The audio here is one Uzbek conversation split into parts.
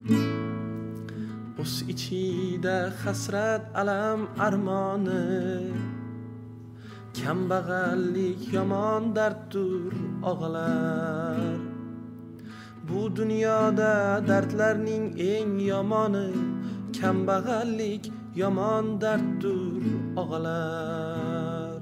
o'z ichida hasrat alam armoni, kambag'allik yomon darddir og'alar. Bu dunyoda dardlarning eng yomoni, kambag'allik yomon darddir og'alar.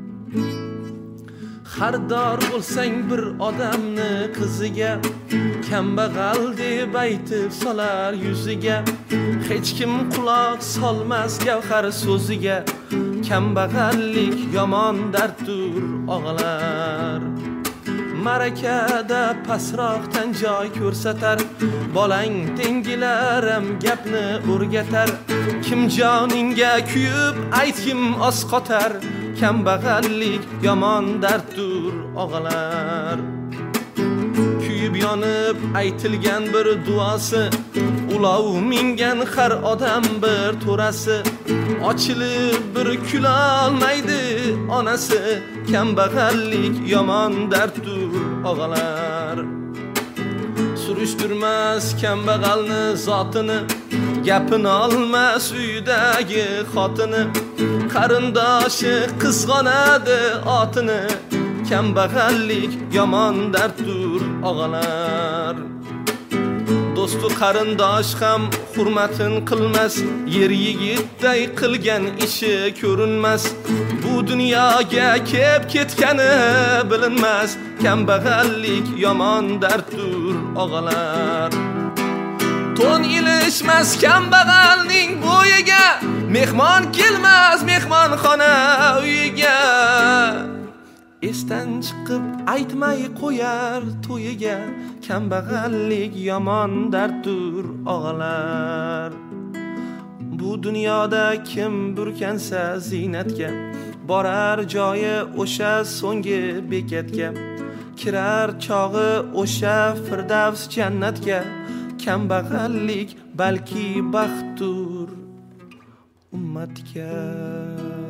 Xardor bo'lsang bir odamni qiziga, kambag'al deb aytib solar yuziga. Hech kim quloq solmas gavhar so'ziga, kambag'allik yomon darddir og'alar. Marakada pasroqdan joy ko'rsatar, bolang tengilaram gapni o'rgatar. Kim joningga kuyib aytkim osqotar, kambag'allik yomon darddir og'alar. Kuyib yonib aytilgan bir duosi, ulov mingan har odam bir to'rasi. Ochilib bir kula olmaydi onasi, kambag'allik yomon darddir og'alar. Surishtirmas kambag'alni zotini, gapini olmas uydagi xotini. Qarindoshi qizg'onadi otini, kambag'allik yomon darddir og'alar. Do'stu qarindosh ham hurmatin qilmas, yer yigitday qilgan ishi ko'rinmas. Bu dunyoga kelib ketgani bilinmas, kambag'allik yomon darddir og'alar. To'n ilishmas kambag'alning bo'yiga, mehmon kelmas mehmonxona uyiga. Esdan chiqib aytmay qo'yar to'yiga, kambag'allik yomon darddir og'alar. Bu dunyoda kim burkansa ziynatga, borar joyi o'sha so'nggi bekatga. Kirar chog'i o'sha firdavs jannatga, kambag'allik balki baxtdir ummatga.